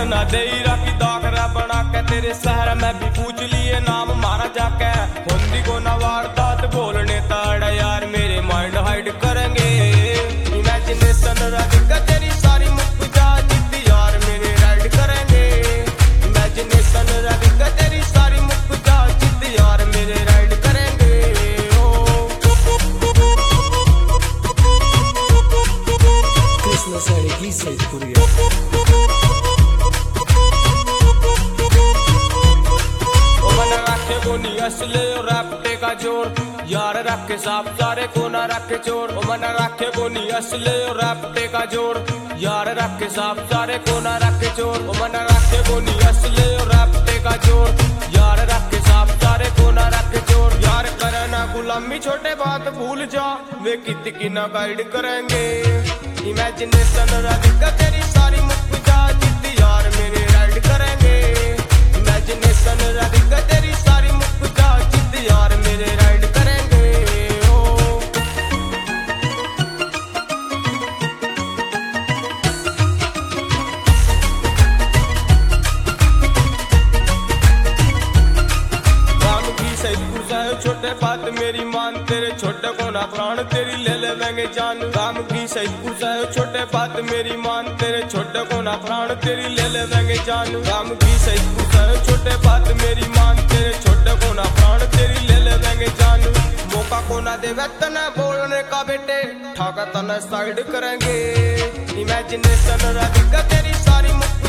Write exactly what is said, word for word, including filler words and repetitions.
ना दे राखी दाखरा बना के तेरे शहर में भी पूछ लिए नाम मारा जाके हिंदी को ना वारदात बोलने ताड़ा यार मेरे माइंड हाइड करेंगे इमेजिनेशन राधिका तेरी सारी मुख जा जिद्दी यार मेरे राइड करेंगे इमेजिनेशन राधिका तेरी सारी मुख जा जिद्दी यार मेरे राइड करेंगे कृष्ण साड़ी की सैदपुरिया असले और रैपटे का जोर यार रखे साफ सारे को ना रखे चोर ओ मन रखे बोनी असले और रैपटे का जोर यार रखे साफ सारे को ना रखे चोर ओ मन रखे बोनी असले और रैपटे का जोर यार रखे साफ सारे को ना रखे चोर यार करना गुलामी छोटे बात भूल जा वे कित की ना गाइड करेंगे इमेजिनेशन राधिका तेरी सारी मुख जा जिद्दी यार मेरे राइड करेंगे इमेजिनेशन राधिका तेरी सारी मुख जा जिद्दी यार मेरे राइड करेंगे ओ राम की सैदपुर साहब छोटे बात मेरी मान तेरे छोटे को ना प्राण तेरी ले ले लेंगे जान राम की सैदपुर साहब छोटे बात मेरी मान तेरे छोटे को ना प्राण तेरी ले ले लेंगे जान राम की सैदपुर साहब छोटे बात मेरी मान तेरे छोटे को ना प्राण तेरी ले ले लेंगे जान मौका को ना दे तना बोलने का बेटे ठाका तना साइड करेंगे इमेजिनेशन राधिका तेरी सारी मुख